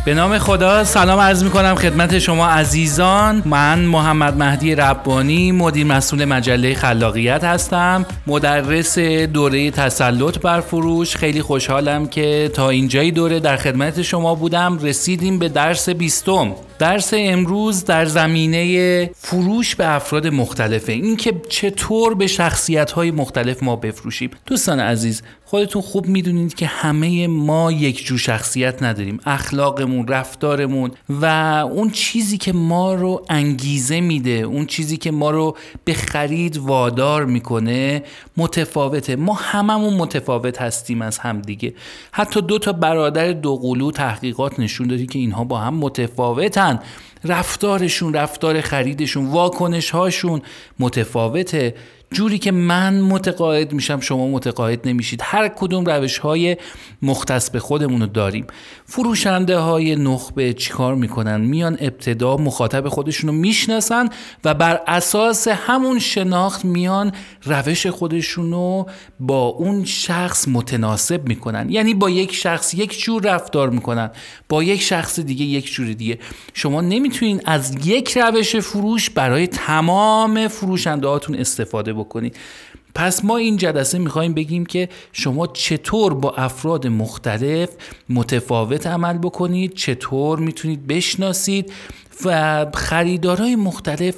به نام خدا سلام عرض میکنم خدمت شما عزیزان. من محمد مهدی ربانی، مدیر مسئول مجله خلاقیت هستم، مدرس دوره تسلط بر فروش. خیلی خوشحالم که تا اینجای دوره در خدمت شما بودم. رسیدیم به درس 20. درس امروز در زمینه فروش به افراد مختلفه. این که چطور به شخصیت‌های مختلف ما بفروشیم. دوستان عزیز، خودتون خوب میدونید که همه ما یک جو شخصیت نداریم. اخلاقمون، رفتارمون و اون چیزی که ما رو انگیزه میده، اون چیزی که ما رو به خرید وادار میکنه متفاوته. ما هممون متفاوت هستیم از هم دیگه. حتی 2 برادر دوقلو تحقیقات نشون دادی که اینها با هم متفاوتن. رفتارشون، رفتار خریدشون، واکنش هاشون متفاوته. جوری که من متقاعد میشم شما متقاعد نمیشید. هر کدوم روش های مختص به خودمونو داریم. فروشنده های نخبه چیکار میکنن؟ میان ابتدا مخاطب خودشونو میشناسن و بر اساس همون شناخت میان روش خودشونو با اون شخص متناسب میکنن. یعنی با یک شخص یک جور رفتار میکنن، با یک شخص دیگه یک جور دیگه. شما نمیتونین از یک روش فروش برای تمام فروشنده هاتون استفاده بکنید. پس ما این جلسه میخوایم بگیم که شما چطور با افراد مختلف متفاوت عمل بکنید، چطور میتونید بشناسید و خریدارای مختلف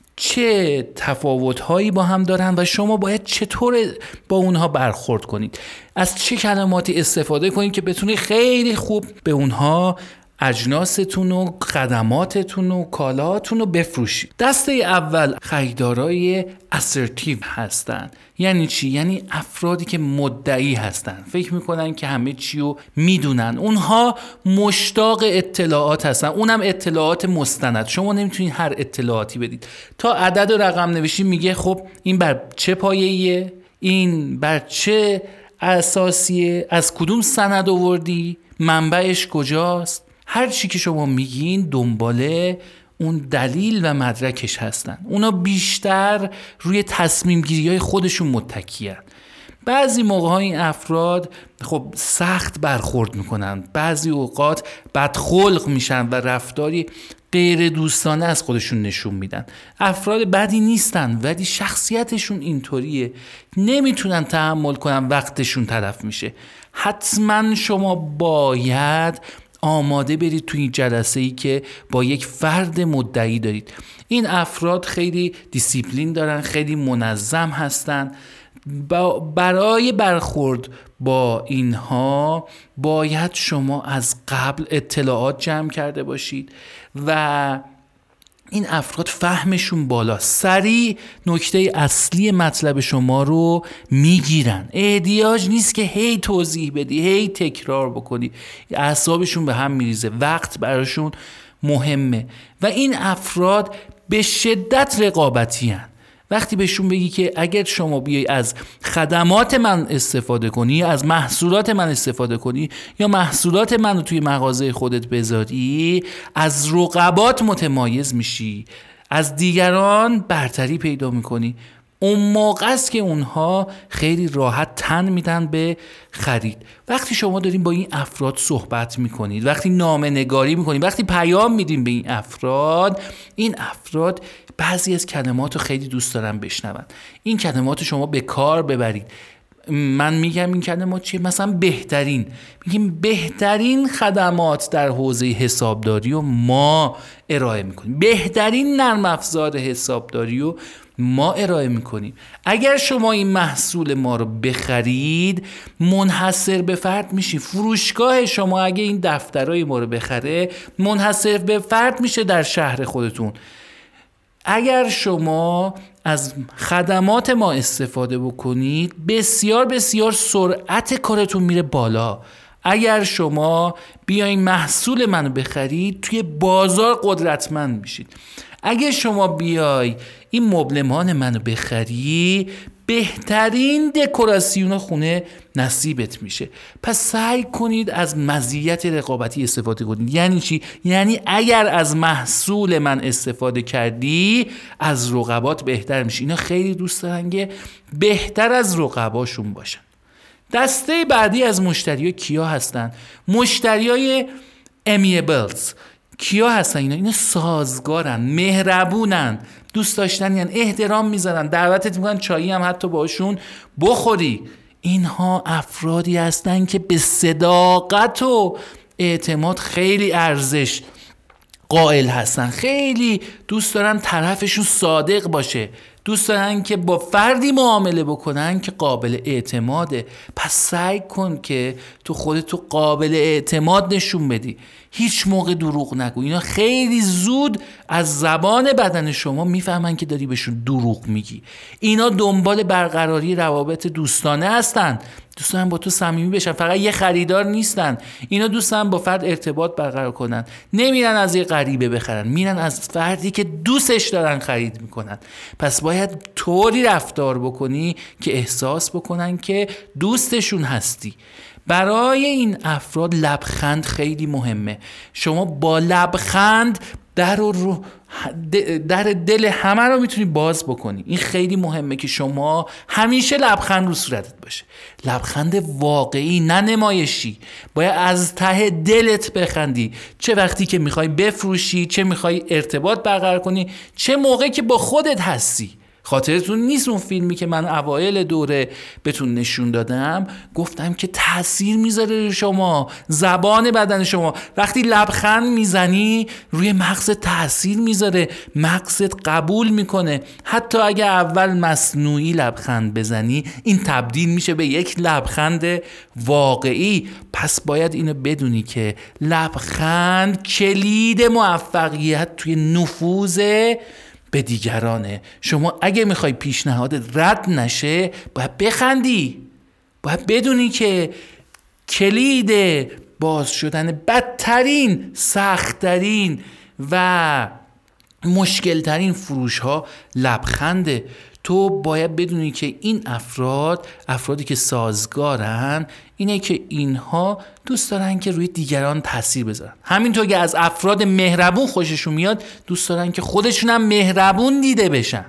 چه تفاوت‌هایی با هم دارن و شما باید چطور با اونها برخورد کنید. از چه کلماتی استفاده کنید که بتونید خیلی خوب به اونها اجناستون و خدماتتون و کالاتون رو بفروشید. دسته اول خریدارای assertive هستن. یعنی چی؟ یعنی افرادی که مدعی هستن، فکر میکنن که همه چی رو میدونن. اونها مشتاق اطلاعات هستن، اونم اطلاعات مستند. شما نمیتونید هر اطلاعاتی بدید. تا عدد و رقم نوشی میگه خب این بر چه پایه‌ایه؟ این بر چه اساسیه؟ از کدوم سند آوردی؟ منبعش کجاست؟ هر چی که شما میگین دنباله اون دلیل و مدرکش هستن. اونا بیشتر روی تصمیم گیری های خودشون متکی‌اند. بعضی موقع این افراد خب سخت برخورد میکنن، بعضی اوقات بدخلق میشن و رفتاری غیر دوستانه از خودشون نشون میدن. افراد بدی نیستن ولی شخصیتشون اینطوریه، نمیتونن تحمل کنن وقتشون تلف میشه. حتما شما باید آماده برید توی این جلسه‌ای که با یک فرد مدعی دارید. این افراد خیلی دیسیپلین دارن، خیلی منظم هستن. برای برخورد با اینها باید شما از قبل اطلاعات جمع کرده باشید و این افراد فهمشون بالا، سریع نکته اصلی مطلب شما رو میگیرن. احتیاج نیست که هی توضیح بدی، هی تکرار بکنی. اعصابشون به هم میریزه، وقت براشون مهمه و این افراد به شدت رقابتی هن. وقتی بهشون بگی که اگر شما بیای از خدمات من استفاده کنی، از محصولات من استفاده کنی یا محصولات من رو توی مغازه خودت بذاری، از رقبات متمایز میشی، از دیگران برتری پیدا میکنی. اون موقع است که اونها خیلی راحت تن میدن به خرید. وقتی شما دارین با این افراد صحبت میکنید، وقتی نامه نگاری میکنید، وقتی پیام میدین به این افراد بعضی از کلمات رو خیلی دوست دارن بشنون. این کلمات رو شما به کار ببرید. من میگم این کلمات چیه؟ مثلا میگیم بهترین خدمات در حوزه حسابداری رو ما ارائه میکنیم، بهترین نرم افزار حسابداری رو ما ارائه میکنیم. اگر شما این محصول ما رو بخرید منحصر به فرد میشی. فروشگاه شما اگه این دفترای ما رو بخره منحصر به فرد میشه در شهر خودتون. اگر شما از خدمات ما استفاده بکنید بسیار بسیار سرعت کارتون میره بالا. اگر شما بیاین محصول منو بخرید توی بازار قدرتمند میشید. اگر شما بیای این مبلمان منو بخری بهترین دکوراسیون خونه نصیبت میشه. پس سعی کنید از مزیت رقابتی استفاده کنید. یعنی چی؟ یعنی اگر از محصول من استفاده کردی از رقبات بهتر میشی. اینا خیلی دوست دارن که بهتر از رقباشون باشن. دسته بعدی از مشتری‌ها کیا هستن؟ مشتریای امیبلز. کیا هستن اینا سازگارن، مهربونن، دوست داشتنین، احترام میذارن، دعوتت میکنن چایی هم حتی باشون بخوری. اینها افرادی هستن که به صداقت و اعتماد خیلی ارزش قائل هستن، خیلی دوست دارن طرفشون صادق باشه، دوست دارن که با فردی معامله بکنن که قابل اعتماده. پس سعی کن که تو خودتو قابل اعتماد نشون بدی، هیچ موقع دروغ نگو. اینا خیلی زود از زبان بدن شما میفهمن که داری بهشون دروغ میگی. اینا دنبال برقراری روابط دوستانه هستن، دوست دارن با تو صمیمی بشن، فقط یه خریدار نیستن. اینا دوست دارن با فرد ارتباط برقرار کنن، نمیرن از یه غریبه بخرن، میرن از فردی که دوستش دارن خرید میکنن. پس باید طوری رفتار بکنی که احساس بکنن که دوستشون هستی. برای این افراد لبخند خیلی مهمه. شما با لبخند در دل همه رو میتونی باز بکنی. این خیلی مهمه که شما همیشه لبخند رو صورتت باشه، لبخند واقعی نه نمایشی. باید از ته دلت بخندی، چه وقتی که میخوای بفروشی، چه میخوای ارتباط برقرار کنی، چه موقعی که با خودت هستی. خاطرتون نیست اون فیلمی که من اوایل دوره بهتون نشون دادم؟ گفتم که تأثیر میذاره شما، زبان بدن شما. وقتی لبخند میزنی روی مغزت تأثیر میذاره، مغزت قبول میکنه. حتی اگه اول مصنوعی لبخند بزنی، این تبدیل میشه به یک لبخند واقعی. پس باید اینو بدونی که لبخند کلید موفقیت توی نفوذ به دیگرانه. شما اگه میخوای پیشنهاد رد نشه باید بخندی، باید بدونی که کلید باز شدن بدترین، سختترین و مشکلترین فروش ها لبخنده. تو باید بدونی که این افرادی که سازگارن اینه که اینها دوست دارن که روی دیگران تاثیر بذارن. همینطور که از افراد مهربون خوششون میاد، دوست دارن که خودشون هم مهربون دیده بشن.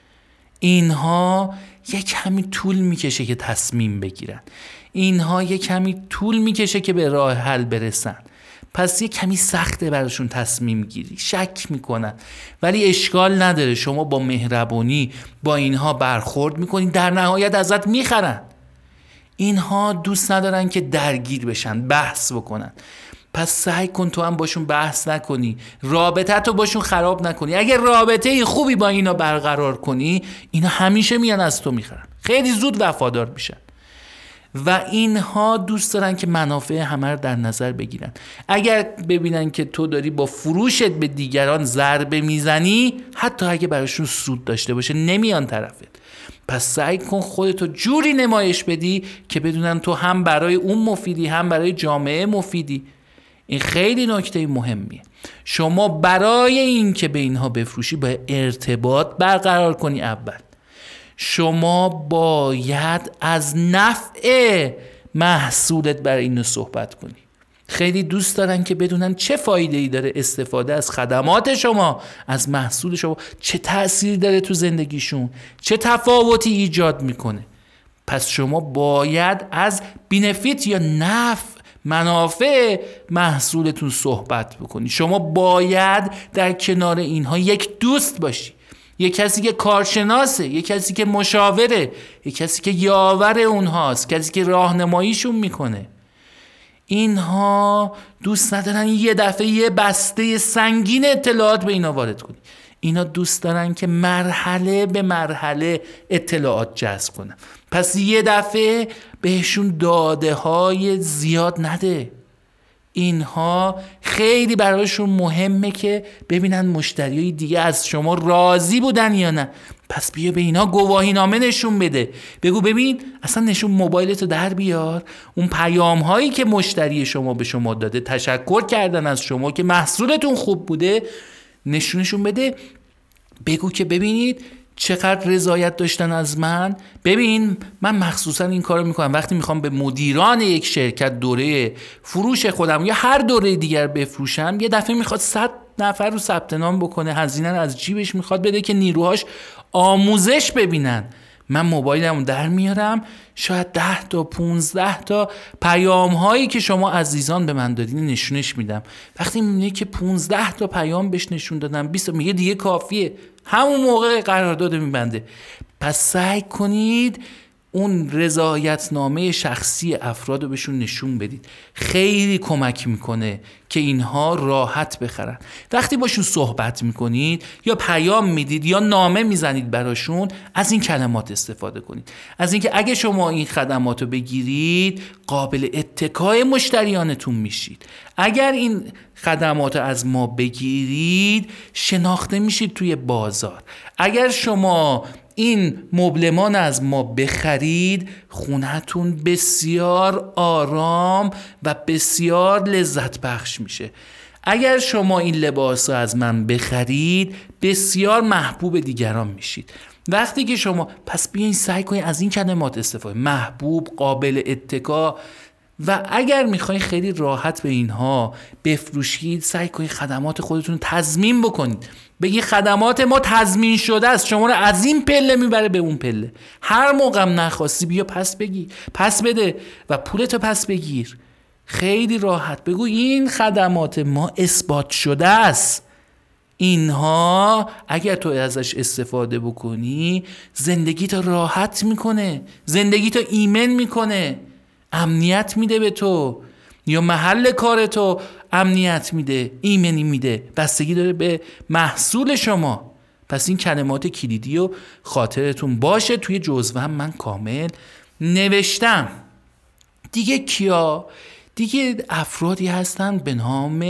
اینها یک کمی طول میکشه که تصمیم بگیرن، اینها یک کمی طول میکشه که به راه حل برسن. پس یه کمی سخته براشون تصمیم گیری، شک میکنن، ولی اشکال نداره. شما با مهربونی با اینها برخورد میکنی، در نهایت ازت میخرن. اینها دوست ندارن که درگیر بشن، بحث بکنن. پس سعی کن تو هم باشون بحث نکنی، رابطه تو باشون خراب نکنی. اگر رابطه خوبی با اینا برقرار کنی، اینا همیشه میان از تو میخرن، خیلی زود وفادار میشن. و اینها دوست دارن که منافع همه رو در نظر بگیرن. اگر ببینن که تو داری با فروشت به دیگران ضربه میزنی، حتی اگه براشون سود داشته باشه، نمیان طرفت. پس سعی کن خودتو جوری نمایش بدی که بدونن تو هم برای اون مفیدی، هم برای جامعه مفیدی. این خیلی نکته مهمیه. شما برای این که به اینها بفروشی باید ارتباط برقرار کنی. اول شما باید از نفع محصولت برای اینو صحبت کنی. خیلی دوست دارن که بدونن چه فایده‌ای داره استفاده از خدمات شما، از محصول شما، چه تأثیری داره تو زندگیشون، چه تفاوتی ایجاد میکنه. پس شما باید از بینفیت یا منافع محصولتون صحبت بکنی. شما باید در کنار اینها یک دوست باشی، یک کسی که کارشناسه، یک کسی که مشاوره، یک کسی که یاور اونهاست، کسی که راهنماییشون میکنه. اینها دوست ندارن یه دفعه یه بسته سنگین اطلاعات به اینا وارد کنی. اینا دوست دارن که مرحله به مرحله اطلاعات جذب کنن. پس یه دفعه بهشون داده های زیاد نده. اینها خیلی برایشون مهمه که ببینن مشتریای دیگه از شما راضی بودن یا نه. پس بیا به اینا گواهی نامه نشون بده. بگو ببین اصلا نشون موبایلتو در بیار، اون پیام هایی که مشتری شما به شما داده، تشکر کردن از شما که محصولتون خوب بوده، نشونشون بده. بگو که ببینید چقدر رضایت داشتن از من. ببین من مخصوصا این کارو میکنم وقتی میخوام به مدیران یک شرکت دوره فروش خودم یا هر دوره دیگر بفروشم، یه دفعه میخواد 100 نفر رو ثبت نام بکنه، هزینه رو از جیبش میخواد بده که نیروهاش آموزش ببینن. من موبایلمو در میارم، شاید 10 تا 15 تا پیام هایی که شما عزیزان به من دادین نشونش میدم. وقتی میبینه که 15 تا پیام بهش نشون دادم، 20 تا میگه دیگه کافیه، همون موقع قرارداد میبنده. پس سعی کنید اون رضایتنامه شخصی افراد رو بهشون نشون بدید. خیلی کمک میکنه که اینها راحت بخرن. وقتی باشون صحبت میکنید یا پیام میدید یا نامه میزنید براشون، از این کلمات استفاده کنید. از اینکه اگه شما این خدمات رو بگیرید قابل اتکای مشتریانتون میشید. اگر این خدمات رو از ما بگیرید شناخته میشید توی بازار. اگر شما این مبلمان از ما بخرید، خونه‌تون بسیار آرام و بسیار لذت بخش میشه. اگر شما این لباس از من بخرید، بسیار محبوب دیگران میشید. وقتی که شما پس بیاین سعی کنید از این کلمات استفاده، محبوب، قابل اتکا. و اگر میخواین خیلی راحت به اینها بفروشید، سعی کنید خدمات خودتون تضمین بکنید. بگی خدمات ما تضمین شده است، شما رو از این پله میبره به اون پله. هر موقع نخواستی بیا پس بده و پولتو پس بگیر. خیلی راحت بگو این خدمات ما اثبات شده است. اینها اگر تو ازش استفاده بکنی زندگیتو راحت میکنه، زندگیتو ایمن میکنه، امنیت میده به تو، یا محل کارتو امنیت میده، ایمنی میده. بستگی داره به محصول شما. پس این کلمات کلیدی و خاطرتون باشه. توی جزوه هم من کامل نوشتم. دیگه کیا؟ دیگه افرادی هستن به نام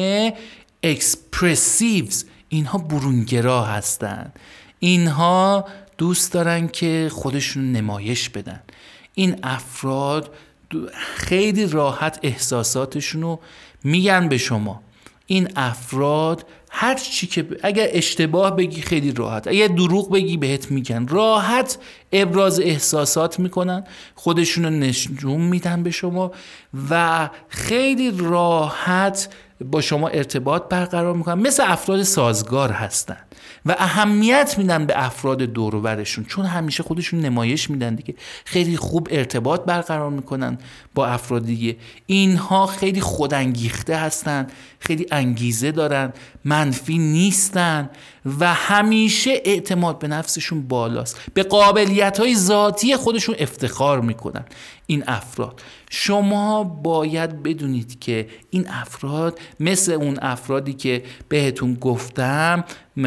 اکسپرسیوز. اینها برونگرا هستن. اینها دوست دارن که خودشون نمایش بدن. این افراد خیلی راحت احساساتشونو میگن به شما. این افراد هر چی که اگر اشتباه بگی خیلی راحت، اگر دروغ بگی بهت میگن، راحت ابراز احساسات میکنن، خودشونو نشون میدن به شما و خیلی راحت با شما ارتباط برقرار میکنن. مثل افراد سازگار هستن و اهمیت میدن به افراد دور و برشون، چون همیشه خودشون نمایش میدن دیگه. خیلی خوب ارتباط برقرار میکنن با افراد دیگه. اینها خیلی خودانگیخته هستن، خیلی انگیزه دارن، منفی نیستن و همیشه اعتماد به نفسشون بالاست. به قابلیت‌های ذاتی خودشون افتخار میکنن. این افراد، شما باید بدونید که این افراد مثل اون افرادی که بهتون گفتم،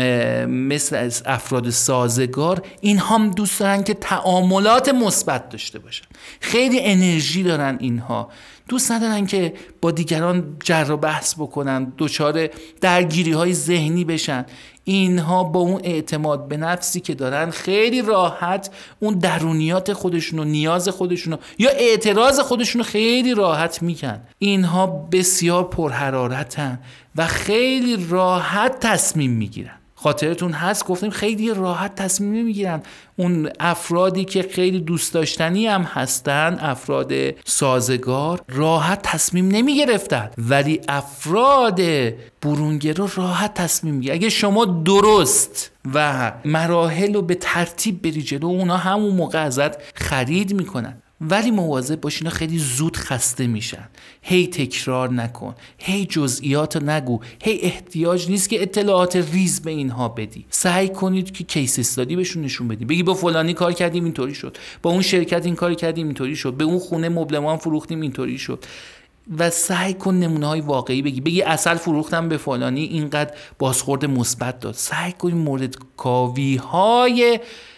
مثل افراد سازگار، این هم دوست دارن که تعاملات مثبت داشته باشن. خیلی انرژی دارن. اینها دوست ندارن که با دیگران جر و بحث بکنن، دچار درگیری های ذهنی بشن. اینها با اون اعتماد به نفسی که دارن خیلی راحت اون درونیات خودشونو، نیاز خودشونو یا اعتراض خودشونو خیلی راحت میگن. اینها بسیار پرحرارتن و خیلی راحت تصمیم میگیرن. خاطرتون هست گفتیم خیلی راحت تصمیم نمیگیرن. اون افرادی که خیلی دوست داشتنی هم هستن، افراد سازگار، راحت تصمیم نمیگرفتن، ولی افراد برونگرا راحت تصمیم میگیرن. اگه شما درست و مراحل رو به ترتیب بری جلو، اونا همون موقع ازت خرید میکنن. ولی مواظب باش، اینا خیلی زود خسته میشن. هی تکرار نکن، هی جزئیات نگو، هی احتیاج نیست که اطلاعات ریز به اینها بدی. سعی کنید که کیس استادی بهشون نشون بدی. بگی با فلانی کار کردیم اینطوری شد، با اون شرکت این کار کردیم اینطوری شد، به اون خونه مبلمان فروختیم اینطوری شد. و سعی کن نمونه‌های واقعی بگی عسل فروختم به فلانی اینقدر بازخورد مثبت داد. سعی کن مورد کاوی‌های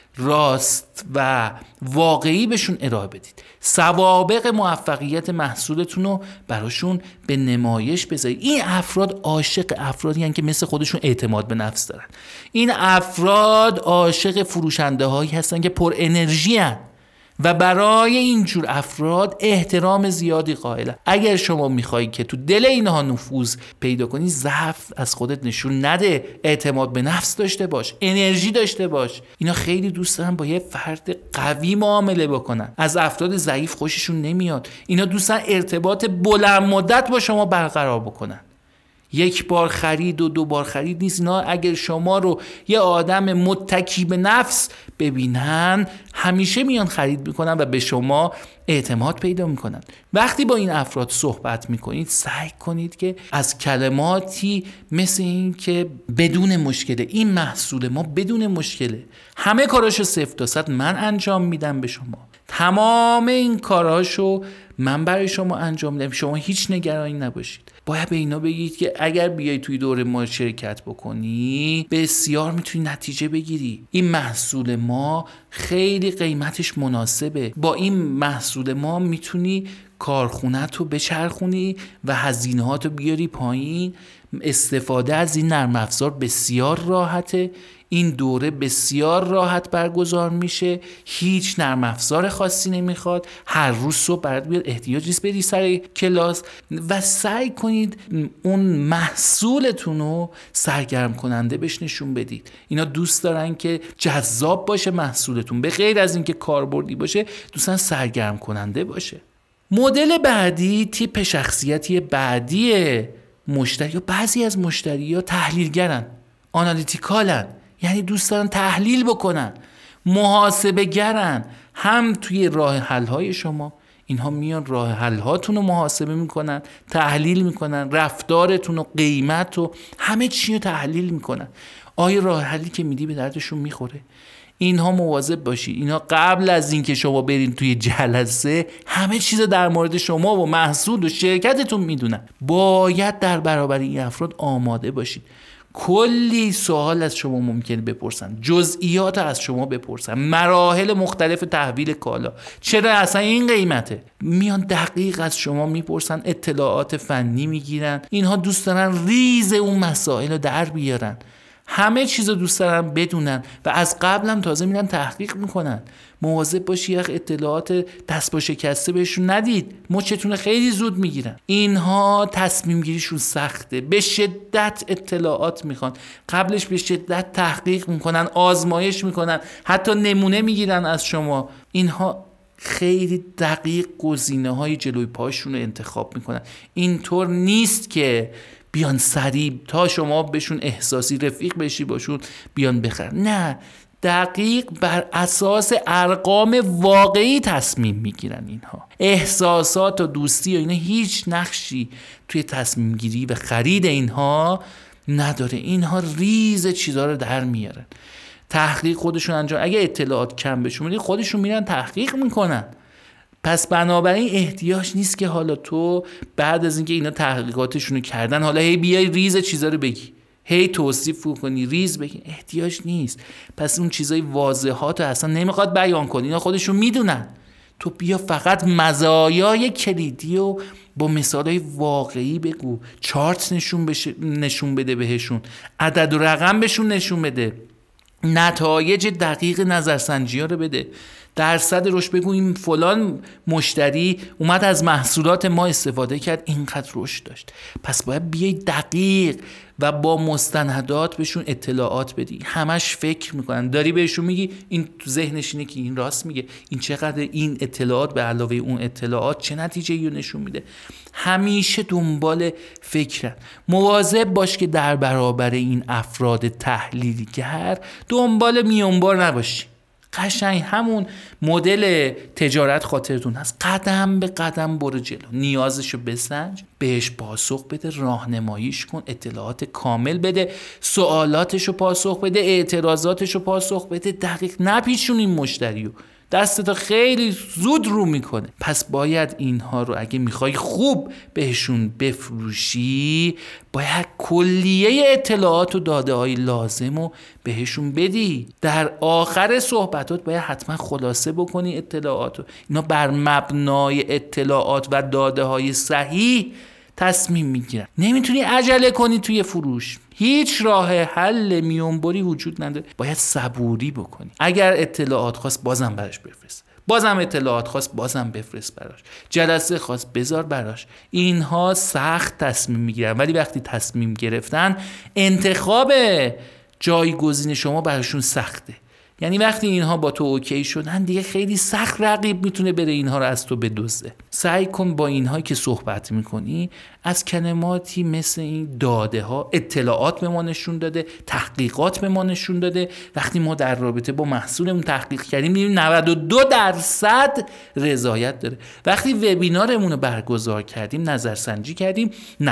راست و واقعی بهشون ارائه بدید. سوابق موفقیت محصولتون رو براشون به نمایش بذارید. این افراد عاشق افرادی هستند که مثل خودشون اعتماد به نفس دارن. این افراد عاشق فروشنده هایی هستن که پر انرژی هستن و برای اینجور افراد احترام زیادی قائلن. اگر شما میخوایی که تو دل اینها نفوذ پیدا کنی، ضعف از خودت نشون نده، اعتماد به نفس داشته باش، انرژی داشته باش. اینا خیلی دوست دارن با یه فرد قوی معامله بکنن، از افراد ضعیف خوششون نمیاد. اینا دوست دارن ارتباط بلند مدت با شما برقرار بکنن. یک بار خرید و 2 بار خرید نیست. اینا اگر شما رو یه آدم متکی به نفس ببینن همیشه میان خرید میکنن و به شما اعتماد پیدا میکنن. وقتی با این افراد صحبت میکنید سعی کنید که از کلماتی مثل این که بدون مشکله، این محصول ما بدون مشکله، همه کاراشو 0 تا 100 من انجام میدم به شما، تمام این کاراشو من برای شما انجام میدم، شما هیچ نگرانی نباشید. باید به اینا بگید که اگر بیای توی دوره ما شرکت بکنی بسیار میتونی نتیجه بگیری. این محصول ما خیلی قیمتش مناسبه، با این محصول ما میتونی کارخونت رو بچرخونی و هزینه‌هات رو بیاری پایین. استفاده از این نرم افزار بسیار راحته، این دوره بسیار راحت برگزار میشه، هیچ نرم افزار خاصی نمیخواد، هر روز صبح برات بیاد، احتیاج نیست بری سر کلاس و سعی کنید اون محصولتون رو سرگرم کننده بهش نشون بدید. اینا دوست دارن که جذاب باشه محصولتون، به غیر از اینکه کاربردی باشه دوستان سرگرم کننده باشه. مدل بعدی، تیپ شخصیتی بعدی مشتری، بعضی از مشتری‌ها تحلیلگرن، آنالیتیکالن، یعنی دوست دارن تحلیل بکنن، محاسبه گرن. هم توی راه حل های شما اینها میان راه حل هاتون رو محاسبه میکنن، تحلیل میکنن، رفتارتون و قیمت و همه چی رو تحلیل میکنن. آیا راه حلی که میدی به دردشون میخوره؟ اینها مواظب باشید. اینا قبل از اینکه شما برین توی جلسه همه چیز در مورد شما و محصول و شرکتتون میدونن. باید در برابر این افراد آماده باشید. کلی سوال از شما ممکنه بپرسن، جزئیات از شما بپرسن، مراحل مختلف تحویل کالا، چرا اصلا این قیمته، میان دقیق از شما میپرسن، اطلاعات فنی میگیرن. اینها دوست دارن ریز اون مسائل رو در بیارن، همه چیز رو دوست دارن بدونن و از قبل هم تازه میرن تحقیق میکنن. مواظب باشی اطلاعات دست با شکسته بهشون ندید، مچتون خیلی زود میگیرن. اینها تصمیم گیریشون سخته، به شدت اطلاعات میخوان، قبلش به شدت تحقیق میکنن، آزمایش میکنن، حتی نمونه میگیرن از شما. اینها خیلی دقیق گزینه‌های جلوی پاشون رو انتخاب میکنن. اینطور نیست که بیان سریع تا شما بهشون احساسی رفیق بشی باشون بیان بخرن، نه، دقیق بر اساس ارقام واقعی تصمیم میگیرن. اینها احساسات و دوستی و اینا هیچ نقشی توی تصمیم گیری و خرید اینها نداره. اینها ریز چیزا رو در میارن، تحقیق خودشون انجام. اگه اطلاعات کم بهشون میدی خودشون میرن تحقیق میکنن. پس بنابراین احتیاج نیست که حالا تو بعد از اینکه اینا تحقیقاتشونو کردن حالا هی بیای ریز چیزا رو بگی، هی توصیف کنی، ریز بگی، احتیاج نیست. پس اون چیزای واضحات رو اصلا نمیخواد بیان کنی، اینا خودشون میدونن. تو بیا فقط مزایای کلیدی و با مثالای واقعی بگو، چارت نشون بده بهشون، عدد و رقم بهشون نشون بده، نتایج دقیق نظرسنجی ها رو بده، درصد رشد بگو این فلان مشتری اومد از محصولات ما استفاده کرد اینقدر رشد داشت. پس باید بیای دقیق و با مستندات بهشون اطلاعات بدی. همش فکر میکنن، داری بهشون میگی این تو ذهنش اینه که این راست میگه، این چقدر این اطلاعات به علاوه اون اطلاعات چه نتیجه‌ای رو نشون میده. همیشه دنبال فکرن. مواظب باش که در برابر این افراد تحلیلگر دنبال میانبار نباشی. قشنگ همون مدل تجارت خاطرتون هست، قدم به قدم برو جلو، نیازشو بسنج، بهش پاسخ بده، راهنماییش کن، اطلاعات کامل بده، سوالاتشو پاسخ بده، اعتراضاتشو پاسخ بده، دقیق نپیچون این مشتریو، دستتا خیلی زود رو میکنه. پس باید اینها رو اگه میخوای خوب بهشون بفروشی باید کلیه اطلاعات و داده های لازم رو بهشون بدی. در آخر صحبتات باید حتما خلاصه بکنی اطلاعات رو. اینا بر مبنای اطلاعات و داده های صحیح تصمیم میگیرن. نمیتونی عجله کنی توی فروش، هیچ راه حل میونبری وجود نداره، باید صبوری بکنی. اگر اطلاعات خواست بازم براش بفرست، بازم اطلاعات خواست بازم بفرست براش، جلسه خواست بذار براش. اینها سخت تصمیم میگیرن، ولی وقتی تصمیم گرفتن انتخاب جایگزین شما براشون سخته. یعنی وقتی اینها با تو اوکی شدن دیگه خیلی سخت رقیب میتونه بره اینها رو از تو بدزده. سعی کن با اینهایی که صحبت میکنی از کلماتی مثل این داده ها، اطلاعات به ما نشون داده، تحقیقات به ما نشون داده. وقتی ما در رابطه با محصولمون تحقیق کردیم می‌بینیم 92% رضایت داره. وقتی وبینارمون رو برگزار کردیم، نظرسنجی کردیم،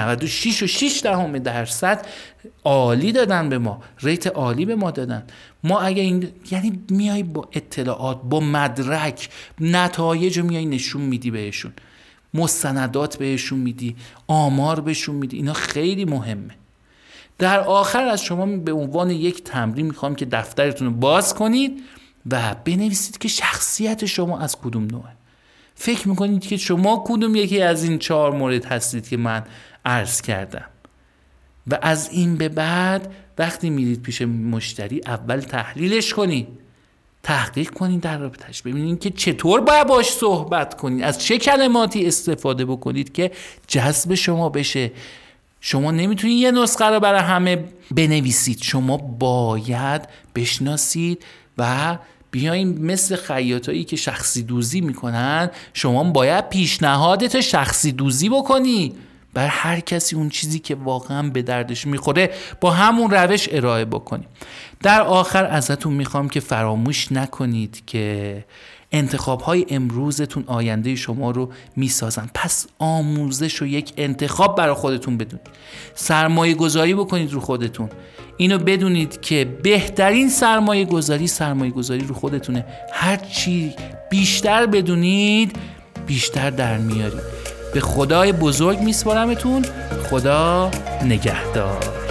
96.6% عالی دادن به ما، ریت عالی به ما دادن. ما اگه این یعنی میای با اطلاعات، با مدرک، نتایج رو میای نشون میدی بهشون، مستندات بهشون میدی، آمار بهشون میدی، اینا خیلی مهمه. در آخر از شما به عنوان یک تمرین میخوام که دفترتون رو باز کنید و بنویسید که شخصیت شما از کدوم نوعه. فکر میکنید که شما کدوم یکی از این 4 مورد هستید که من عرض کردم و از این به بعد وقتی میرید پیش مشتری اول تحلیلش کنید، تحقیق کنید در رابطه‌اش، ببینید که چطور باید باش صحبت کنید، از چه کلماتی استفاده بکنید که جذب شما بشه. شما نمیتونید یه نسخه رو برای همه بنویسید، شما باید بشناسید و بیاین مثل خیاطایی که شخصی دوزی میکنن، شما باید پیشنهادت شخصی دوزی بکنی بر هر کسی اون چیزی که واقعا به دردش میخوره با همون روش ارائه بکنی. در آخر ازتون میخوام که فراموش نکنید که انتخاب‌های امروزتون آینده شما رو میسازن. پس آموزش رو یک انتخاب برای خودتون بدونید. سرمایه گذاری بکنید رو خودتون. اینو بدونید که بهترین سرمایه گذاری رو خودتونه. هر چی بیشتر بدونید بیشتر در میارید. به خدای بزرگ میسپارمتون. خدا نگهدار.